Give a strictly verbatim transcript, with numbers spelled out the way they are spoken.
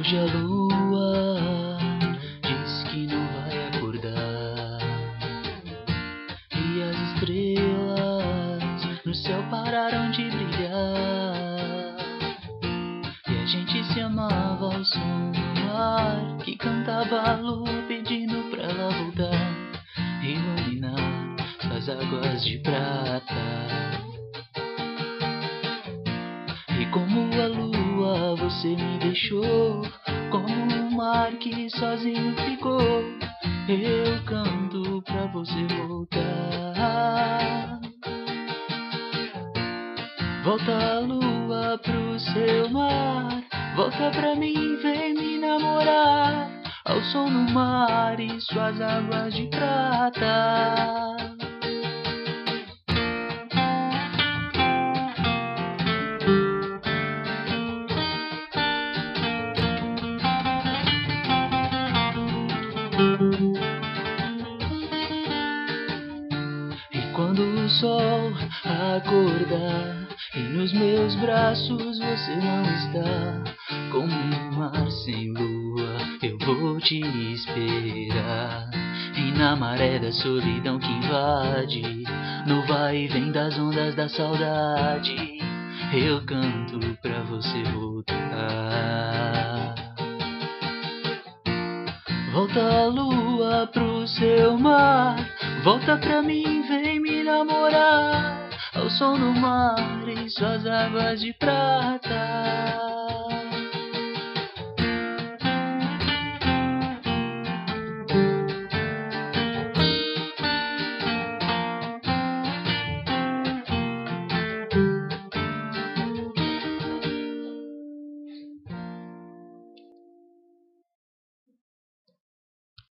Hoje a lua diz que não vai acordar, e as estrelas no céu pararam de brilhar, e a gente se amava ao som do mar que cantava a lua pedindo pra ela voltar, iluminar as águas de prata. E como a lua você me deixou, como o mar que sozinho ficou, eu canto pra você voltar. Volta a lua pro seu mar, volta pra mim, vem me namorar, ao som do mar e suas águas de prata. E quando o sol acordar e nos meus braços você não está, como um mar sem lua eu vou te esperar. E na maré da solidão que invade, no vai e vem das ondas da saudade, eu canto pra você voltar. Volta a lua pro seu mar, volta pra mim, vem me namorar, ao som do mar e suas águas de prata.